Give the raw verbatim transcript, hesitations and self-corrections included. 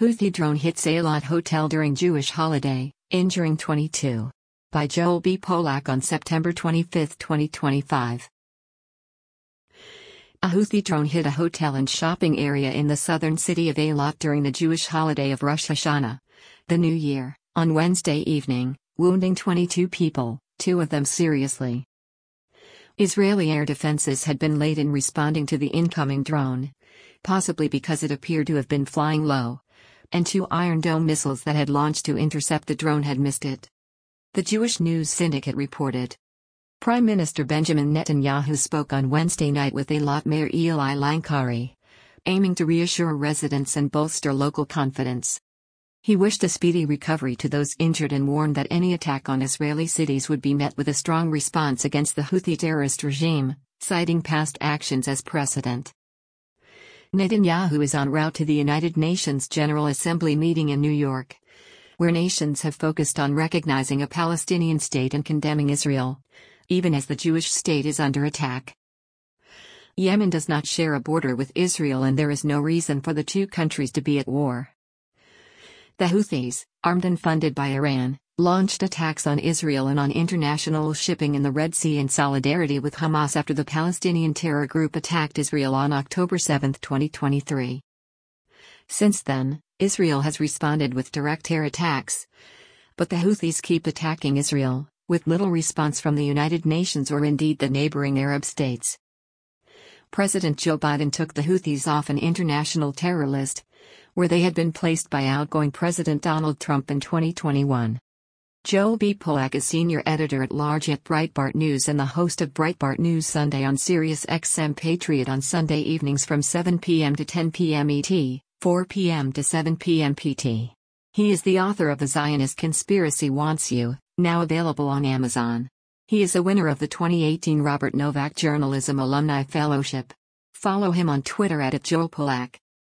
Houthi drone hits Eilat hotel during Jewish holiday, injuring twenty-two. By Joel B. Polak on September twenty-fifth, twenty twenty-five. A Houthi drone hit a hotel and shopping area in the southern city of Eilat during the Jewish holiday of Rosh Hashanah, the New Year, on Wednesday evening, wounding twenty-two people, two of them seriously. Israeli air defenses had been late in responding to the incoming drone, possibly because it appeared to have been flying low, and two Iron Dome missiles that had launched to intercept the drone had missed it. The Jewish News Syndicate reported. Prime Minister Benjamin Netanyahu spoke on Wednesday night with Eilat Mayor Eli Lankari, aiming to reassure residents and bolster local confidence. He wished a speedy recovery to those injured and warned that any attack on Israeli cities would be met with a strong response against the Houthi terrorist regime, citing past actions as precedent. Netanyahu is en route to the United Nations General Assembly meeting in New York, where nations have focused on recognizing a Palestinian state and condemning Israel, even as the Jewish state is under attack. Yemen does not share a border with Israel and there is no reason for the two countries to be at war. The Houthis, armed and funded by Iran, launched attacks on Israel and on international shipping in the Red Sea in solidarity with Hamas after the Palestinian terror group attacked Israel on October seventh, twenty twenty-three. Since then, Israel has responded with direct air attacks, but the Houthis keep attacking Israel, with little response from the United Nations or indeed the neighboring Arab states. President Joe Biden took the Houthis off an international terror list, where they had been placed by outgoing President Donald Trump in twenty twenty-one. Joel B. Polak is senior editor-at-large at Breitbart News and the host of Breitbart News Sunday on Sirius X M Patriot on Sunday evenings from seven p m to ten p m E T, four p m to seven p m P T. He is the author of The Zionist Conspiracy Wants You, now available on Amazon. He is a winner of the twenty eighteen Robert Novak Journalism Alumni Fellowship. Follow him on Twitter at Joel Polak.